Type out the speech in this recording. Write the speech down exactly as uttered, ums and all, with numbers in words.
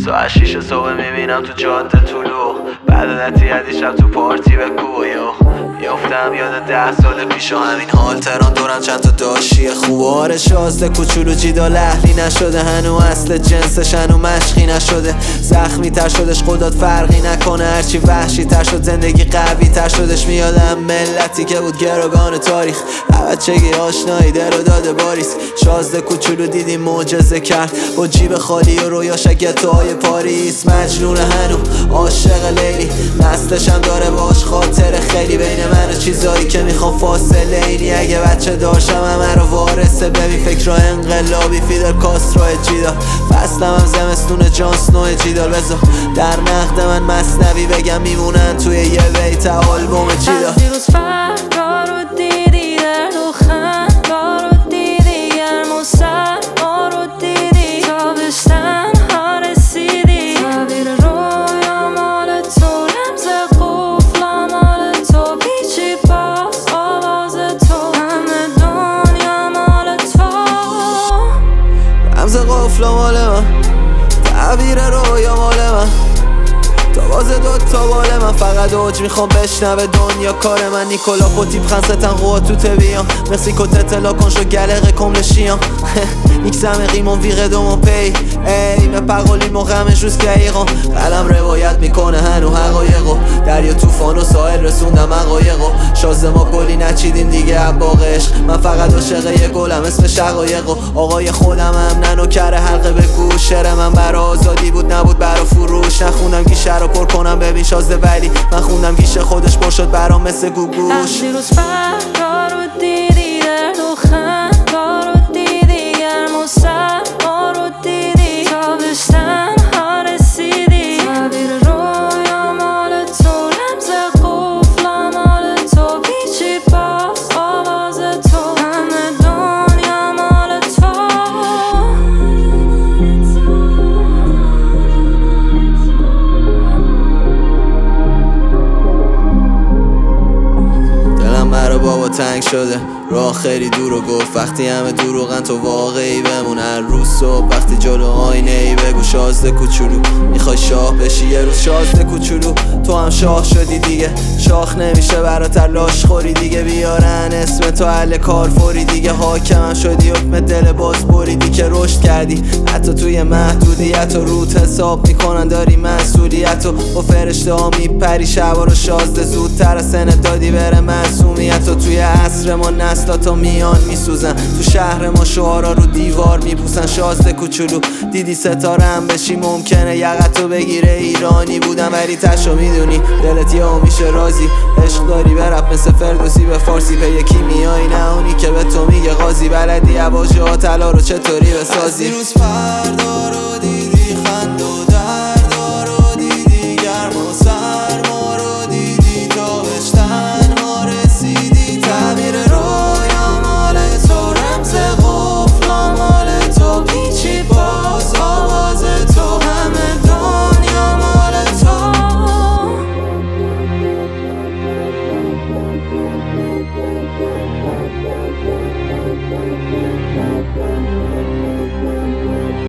ساعت شیش صبح میبینم تو جاده طلوع بعد عدتی شب تو پارتی به کویو میافتم یاد ده سال پیش و همین حال تران دورم چند تا داشی خوب. آره شازده کوچولو جیدال اهلی نشده هنو اصل جنسش هنو مشقی نشده زخمی تر شدش خودت فرقی نکنه هرچی وحشی تر شد زندگی قوی تر شدش. میادم ملتی که بود گروگان تاریخ بچگی آشنایی در و داده باریس. شازده کوچولو دیدی معجزه کرد با جیب خالی و رویاش گتوهای پاریس. مجنون هنو عاشق لیلی نسلش هم داره باش خاطر خیلی بین من و چیزایی که میخوام فاصله اینی. اگه بچه داشتم همه رو وارثه ببین فکر رو انقلابی فیدل کاسترو جیدال فصلم هم زمستون جان سنو جیدال. بذار در نقد من مثنوی بگم میمونن توی یه بیت آلبوم جیدال. از دیروز فردا رو دیدی درد و خندا رو دیدی گرم و سرما رو دیدی تابستن ها رسیدی تعبیر رویا مال تو رمز قفل مال تو پیچی پاس آواز تو همه دنیا مال تو رمز قفل مال من تعبیر رویا مال من تا باز دوتا باله من فقط اوج میخوام بشنوه دنیا کار من. نیکولا پوتیب خنستن قوة تو تبیان مکسیکو تتلا کن شو گلقه کملشیان نیکسم قیمون ویغه دومون پی ای مپقولیم و غمش روز که ایقان قلم روایت میکنه هنو حقایقو دریا توفان و ساحل رسوندم حقایقو. شازده ما گلی نچیدیم دیگه عباق عشق من فقط عاشق یه گلم اسم شقایقو. آقای خودم هم ننو کره حلقه به گوش شعر من برا آزادی بود نبود برا فروش. نخوندم گیشه رو پر کنم ببین شازده ولی من خوندم گیشه خودش پر شد برام مثل گوگوش. از دیروز فردا رو دیدی درد و خندا رو دیدی گرم و سرما رو دیدی تابستن ها رسیدی تعبیر رویا مال تو رمز قفل مال تو پیچی پاس آواز تو همه دنیا مال تو. مرا بابا تنگ شده راه خیلی دور و گفت وقتی همه دروغن تو واقعی بمون. هر روز صبح وقتی جلو آینه ای بگو شازده کوچولو میخوای شاه بشی یه روز. شازده کوچولو تو هم شاه شدی دیگه شاخ نمیشه براتر لاش خوری دیگه. بیارن اسم تو اهل کارفوری دیگه حاکمم شدی حکم دل باز بریدی که رشد کردی حتی توی محدودیت و روت حساب میکنن داری مسئولیت و با فرشته ها میپری شبا رو. شازده زودتر از سنت دادی بره معصومیت و توی عصر ما نسلاتو میان میسوزن تو شهر ما شعارا رو دیوار میبوسن. شازده کوچولو دیدی ستاره هم بشی ممکنه یقتو بگیره ایرانی بودم ولی تشو میدونی دلت یهو میشه رازی. عشق داری برپ مثل فردوسی به فارسی به یکی میای نه اونی که به تو میگه قاضی بلدی عواجه ها طلا رو چطوری بسازی. از دیروز فردا